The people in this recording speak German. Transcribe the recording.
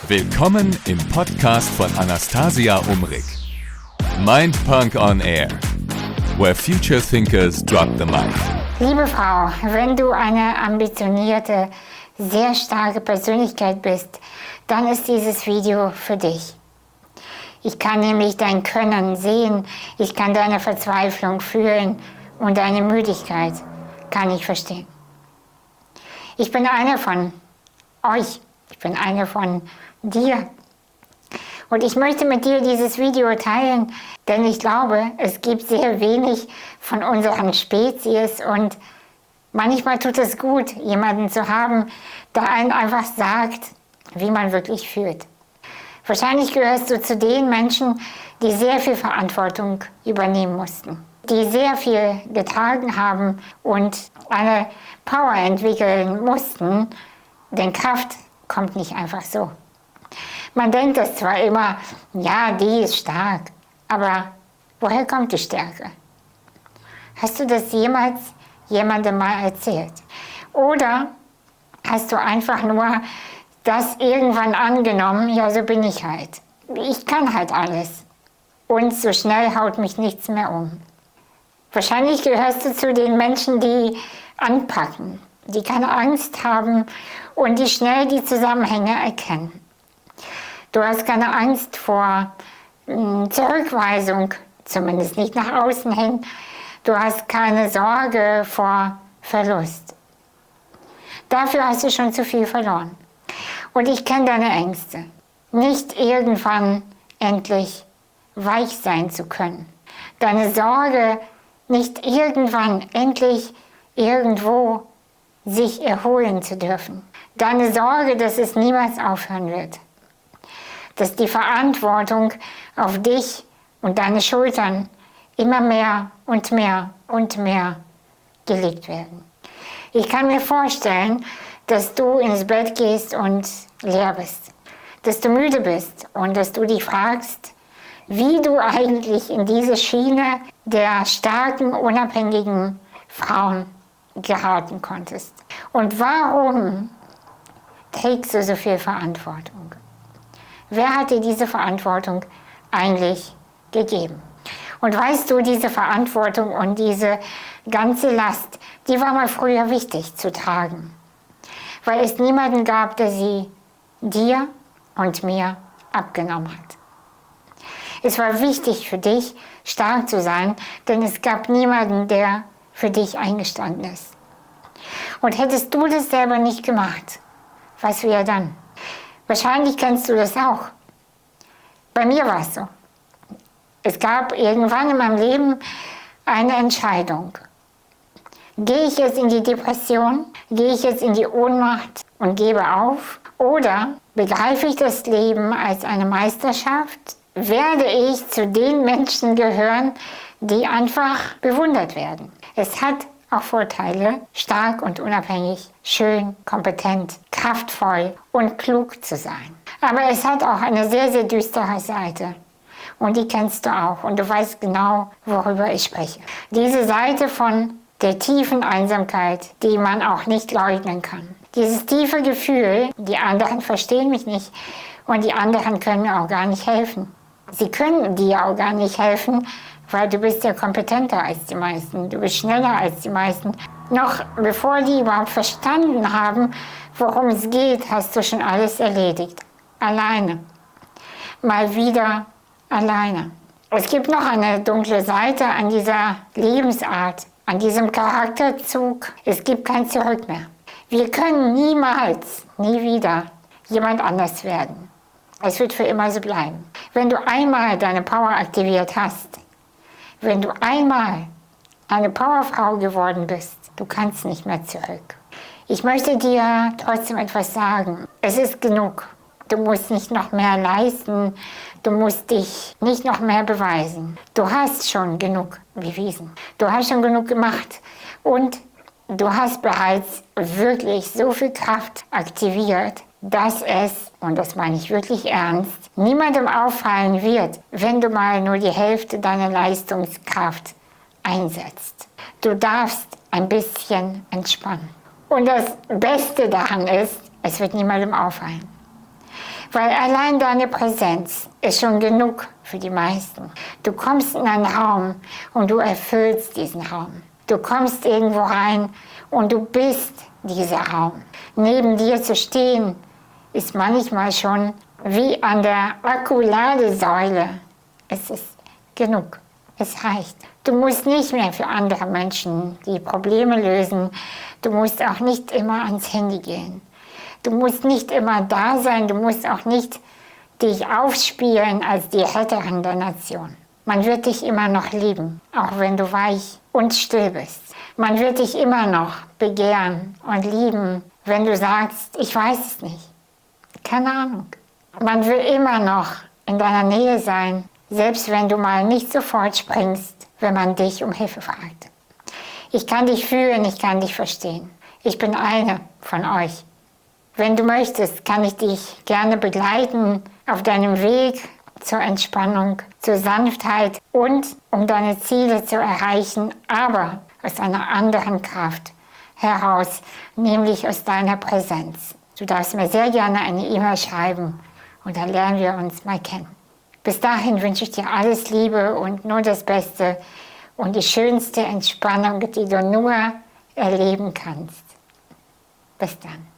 Willkommen im Podcast von Anastasia Umrig. Mindpunk on Air, where future thinkers drop the mic. Liebe Frau, wenn du eine ambitionierte, sehr starke Persönlichkeit bist, dann ist dieses Video für dich. Ich kann nämlich dein Können sehen, ich kann deine Verzweiflung fühlen und deine Müdigkeit kann ich verstehen. Ich bin einer von euch, ich bin einer von dir. Und ich möchte mit dir dieses Video teilen, denn ich glaube, es gibt sehr wenig von unseren Spezies und manchmal tut es gut, jemanden zu haben, der einen einfach sagt, wie man wirklich fühlt. Wahrscheinlich gehörst du zu den Menschen, die sehr viel Verantwortung übernehmen mussten, die sehr viel getragen haben und eine Power entwickeln mussten, denn Kraft kommt nicht einfach so. Man denkt das zwar immer, ja, die ist stark, aber woher kommt die Stärke? Hast du das jemals jemandem mal erzählt? Oder hast du einfach nur das irgendwann angenommen, ja, so bin ich halt. Ich kann halt alles. Und so schnell haut mich nichts mehr um. Wahrscheinlich gehörst du zu den Menschen, die anpacken, die keine Angst haben und die schnell die Zusammenhänge erkennen. Du hast keine Angst vor Zurückweisung, zumindest nicht nach außen hin. Du hast keine Sorge vor Verlust. Dafür hast du schon zu viel verloren. Und ich kenne deine Ängste. Nicht irgendwann endlich weich sein zu können. Deine Sorge, nicht irgendwann endlich irgendwo sich erholen zu dürfen. Deine Sorge, dass es niemals aufhören wird. Dass die Verantwortung auf dich und deine Schultern immer mehr und mehr und mehr gelegt werden. Ich kann mir vorstellen, dass du ins Bett gehst und leer bist. Dass du müde bist und dass du dich fragst, wie du eigentlich in diese Schiene der starken, unabhängigen Frauen geraten konntest. Und warum trägst du so viel Verantwortung? Wer hat dir diese Verantwortung eigentlich gegeben? Und weißt du, diese Verantwortung und diese ganze Last, die war mal früher wichtig zu tragen. Weil es niemanden gab, der sie dir und mir abgenommen hat. Es war wichtig für dich, stark zu sein, denn es gab niemanden, der für dich eingestanden ist. Und hättest du das selber nicht gemacht, was wäre dann? Wahrscheinlich kennst du das auch. Bei mir war es so. Es gab irgendwann in meinem Leben eine Entscheidung. Gehe ich jetzt in die Depression? Gehe ich jetzt in die Ohnmacht und gebe auf? Oder begreife ich das Leben als eine Meisterschaft? Werde ich zu den Menschen gehören, die einfach bewundert werden? Es hat auch Vorteile, stark und unabhängig, schön, kompetent, kraftvoll und klug zu sein. Aber es hat auch eine sehr, sehr düstere Seite. Und die kennst du auch. Und du weißt genau, worüber ich spreche. Diese Seite von der tiefen Einsamkeit, die man auch nicht leugnen kann. Dieses tiefe Gefühl, die anderen verstehen mich nicht und die anderen können mir auch gar nicht helfen. Sie können dir auch gar nicht helfen, weil du bist ja kompetenter als die meisten, du bist schneller als die meisten. Noch bevor die überhaupt verstanden haben, worum es geht, hast du schon alles erledigt. Alleine. Mal wieder alleine. Es gibt noch eine dunkle Seite an dieser Lebensart, an diesem Charakterzug. Es gibt kein Zurück mehr. Wir können niemals, nie wieder jemand anders werden. Es wird für immer so bleiben. Wenn du einmal deine Power aktiviert hast, wenn du einmal eine Powerfrau geworden bist, du kannst nicht mehr zurück. Ich möchte dir trotzdem etwas sagen. Es ist genug. Du musst nicht noch mehr leisten. Du musst dich nicht noch mehr beweisen. Du hast schon genug bewiesen. Du hast schon genug gemacht. Und du hast bereits wirklich so viel Kraft aktiviert, dass es, und das meine ich wirklich ernst, niemandem auffallen wird, wenn du mal nur die Hälfte deiner Leistungskraft einsetzt. Du darfst ein bisschen entspannen. Und das Beste daran ist, es wird niemandem auffallen. Weil allein deine Präsenz ist schon genug für die meisten. Du kommst in einen Raum und du erfüllst diesen Raum. Du kommst irgendwo rein und du bist dieser Raum. Neben dir zu stehen, ist manchmal schon wie an der Akkuladesäule. Es ist genug. Es reicht. Du musst nicht mehr für andere Menschen die Probleme lösen. Du musst auch nicht immer ans Handy gehen. Du musst nicht immer da sein. Du musst auch nicht dich aufspielen als die Retterin der Nation. Man wird dich immer noch lieben, auch wenn du weich und still bist. Man wird dich immer noch begehren und lieben, wenn du sagst, ich weiß es nicht. Keine Ahnung. Man will immer noch in deiner Nähe sein, selbst wenn du mal nicht sofort springst, wenn man dich um Hilfe fragt. Ich kann dich fühlen, ich kann dich verstehen. Ich bin eine von euch. Wenn du möchtest, kann ich dich gerne begleiten auf deinem Weg zur Entspannung, zur Sanftheit und um deine Ziele zu erreichen, aber aus einer anderen Kraft heraus, nämlich aus deiner Präsenz. Du darfst mir sehr gerne eine E-Mail schreiben und dann lernen wir uns mal kennen. Bis dahin wünsche ich dir alles Liebe und nur das Beste und die schönste Entspannung, die du nur erleben kannst. Bis dann.